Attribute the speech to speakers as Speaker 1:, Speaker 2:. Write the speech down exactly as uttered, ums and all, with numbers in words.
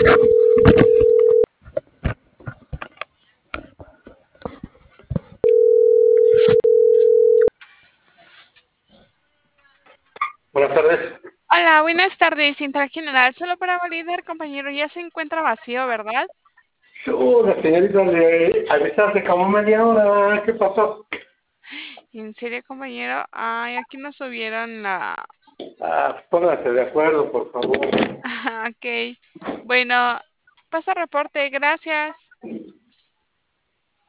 Speaker 1: Buenas tardes.
Speaker 2: Hola, buenas tardes, Central General. Solo para validar, compañero, ya se encuentra vacío, ¿verdad?
Speaker 1: Hola, señorita, le avisaste como media hora. ¿Qué pasó?
Speaker 2: ¿En serio, compañero? Ay, aquí nos subieron la...
Speaker 1: Ah, pónganse de acuerdo, por favor.
Speaker 2: Ok. Bueno, pasa reporte, gracias.